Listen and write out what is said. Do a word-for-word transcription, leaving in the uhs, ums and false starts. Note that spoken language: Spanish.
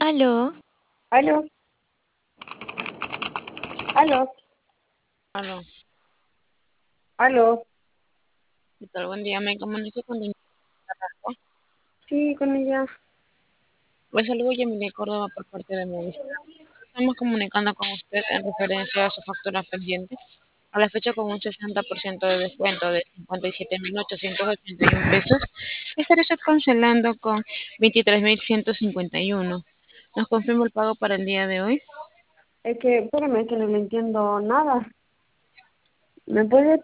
Aló, Aló, aló, Aló, aló. ¿qué tal? Buen día, me comunico con doña Carrasco. Sí, con ella. Les saludo Yamilet Córdoba por parte de Movistar. Estamos comunicando con usted en referencia a su factura pendiente. A la fecha con un sesenta por ciento de descuento de cincuenta y siete mil ochocientos ochenta y uno pesos, estaré usted cancelando con veintitrés mil ciento cincuenta y uno. ¿Nos confirma el pago para el día de hoy? Es que, espérame, que no le entiendo nada. ¿Me puede